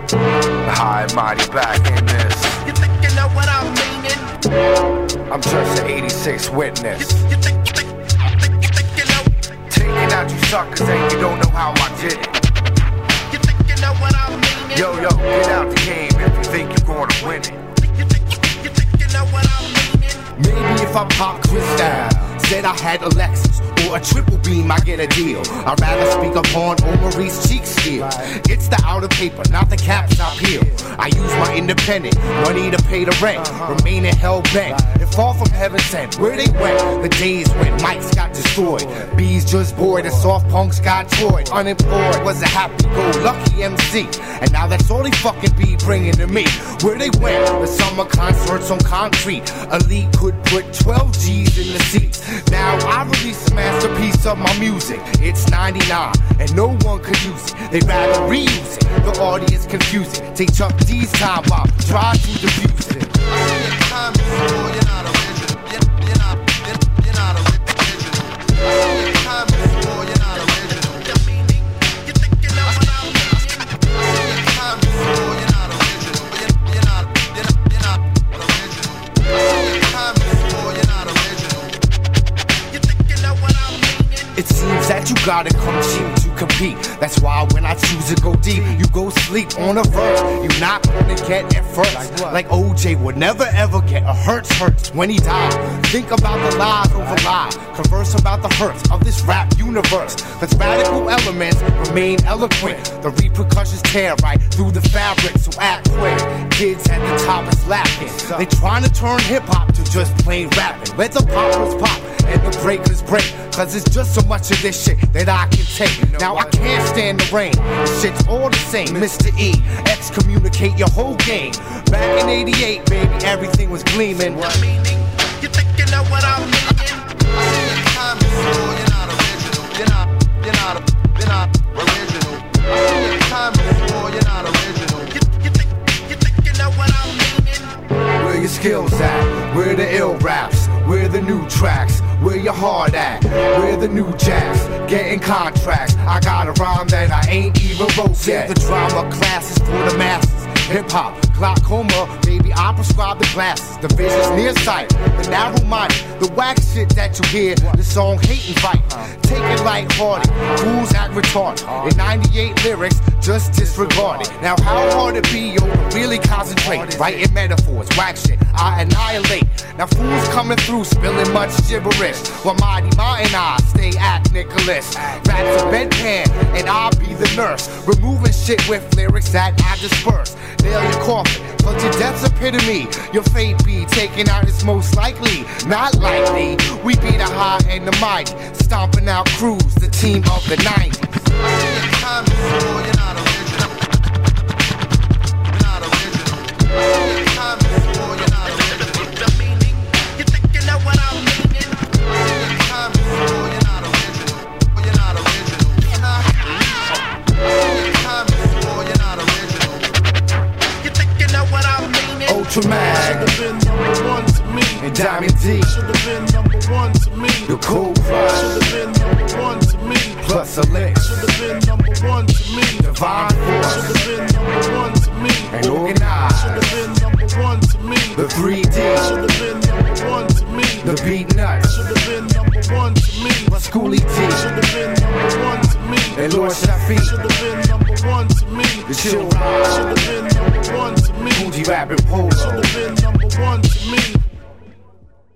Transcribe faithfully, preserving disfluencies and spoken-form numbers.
High and mighty back in this. You think you know what I'm meaning? I'm just an eighty-six witness. You, you think, you think, you think, you think you know? Taking out you suckers and you don't know how I did it. You think you know what I'm meaning? Yo, yo, get out the game if you think you're gonna win it. You think, you think you know what I'm meaning? Maybe if I pop Cristal, said I had a Lexus or a triple beam, I get a deal. I'd rather speak upon Omari's cheek steel. It's the outer paper, not the caps I peel. I use my independent money to pay the rent, remaining hell bent. And far from heaven sent, where they went, the days when mics got destroyed, B's just bored and soft punks got toyed. Unemployed was a happy-go-lucky M C, and now that's all they fucking be bringing to me. Where they went, the summer concerts on concrete. Elite could put twelve G's in the seats. Now I release a masterpiece of my music. It's ninety-nine and no one could use it. They'd rather reuse it. The audience confusing. Take Chuck D's time out, try to diffuse it. Time before you're not original. You're, you're not, you're, you're not original. Time before you're not original. The meaning, you think you know what I'm meaning? Time before you're not original. You're, you're not, you're not, you're not original. Time before you're not original. You think you know what I'm meaning? It seems that you gotta come cheap to compete. That's why when I choose to go deep, you go sleep on a verse. You're not gonna get it first. Like O J would never ever get a hurts hurts when he died. Think about the lies over lies. Converse about the hurts of this rap universe. Cause radical elements remain eloquent. The repercussions tear right through the fabric, so act quick. Kids at the top is laughing. They trying to turn hip hop to just plain rapping. Let the poppers pop and the breakers break. Cause it's just so much of this shit that I can take. Now I can't stand the rain. This shit's all the same. Mister E, excommunicate your whole game. Back in eighty-eight, baby, everything was gleaming. The meaning, you think you know what I'm meaning? Time before you're not original. You're not, you're not, you're not original. Time before you're not original. You, you think, you think you know what I'm meaning? Where your skills at? Where the ill raps? Where the new tracks? Where your heart at? Where the new jazz? Getting contracts. I got a rhyme that I ain't even wrote yet. The drama classes for the masses. Hip hop, glaucoma, baby, I prescribe the glasses. The vision's nearsight, the narrow minded, the whack shit that you hear. The song hate and fight. Take it lighthearted, fools act retarded. In ninety-eight lyrics, just disregarded. Now how hard it be, yo, to really concentrate. Writing metaphors, whack shit, I annihilate. Now fools coming through, spilling much gibberish. While Mighty Mountain I stay at Nicholas. Raps a bedpan, and I'll be the nurse. Removing shit with lyrics that I disperse. Nail your coffin, but your death's epitome. Your fate be taken out is most likely, not likely. We be the high and the mighty, stomping out crews, the team of the nineties. Time before you're not original. You're not original. Time before you're not original. The meaning, you think you know what I'm meaning? Time before you're not original. You're not original. Time before you're not original. You think you know what I'm meaning? Ultramag, Should've been number one to me. and Diamond D, Should've been number one to me. the cool rush, Should've been number one to me. plus Elix, Should've been number one to me. Divine Force, Should've been number one to me. and Organized, Should've been number one to me. the three D, Should've been number one to me. the Beat Nuts, Should've been number one to me. plus Schoolie T, Should've been number one to me. and Lord Shafi, Should've been number one to me. the Chill Ride, Should've been number one to me. Fuji Rapping Polo, Should've been number one